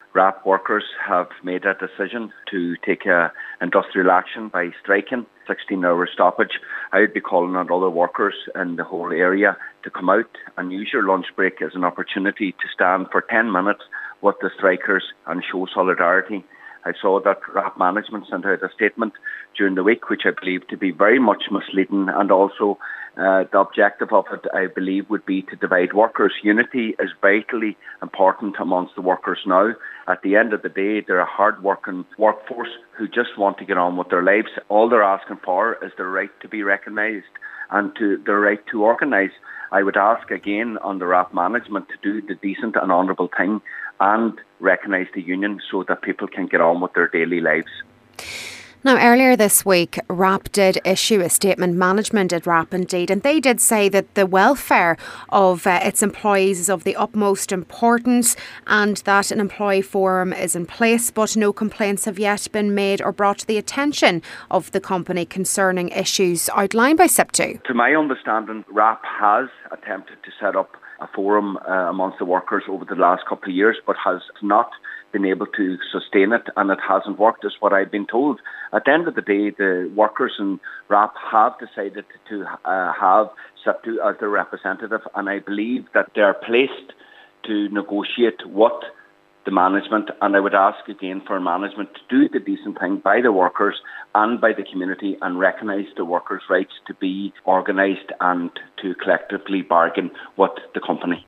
RAP workers have made a decision to take industrial action by striking, 16-hour stoppage. I would be calling on other workers in the whole area to come out and use your lunch break as an opportunity to stand for 10 minutes with the strikers and show solidarity. I saw that RAP management sent out a statement during the week, which I believe to be very much misleading, and also the objective of it, I believe, would be to divide workers. Unity is vitally important amongst the workers now. At the end of the day, they're a hard-working workforce who just want to get on with their lives. All they're asking for is their right to be recognised and their right to organise. I would ask again on the RAP management to do the decent and honourable thing and recognise the union so that people can get on with their daily lives. Now, earlier this week, RAP did issue a statement, management at RAP indeed, and they did say that the welfare of its employees is of the utmost importance and that an employee forum is in place, but no complaints have yet been made or brought to the attention of the company concerning issues outlined by SIPTU. To my understanding, RAP has attempted to set up a forum amongst the workers over the last couple of years, but has not been able to sustain it, and it hasn't worked, is what I've been told. At the end of the day, the workers in RAP have decided to have SIPTU as their representative, and I believe that they're placed to negotiate with the management, and I would ask again for management to do the decent thing by the workers and by the community and recognise the workers' rights to be organised and to collectively bargain with the company.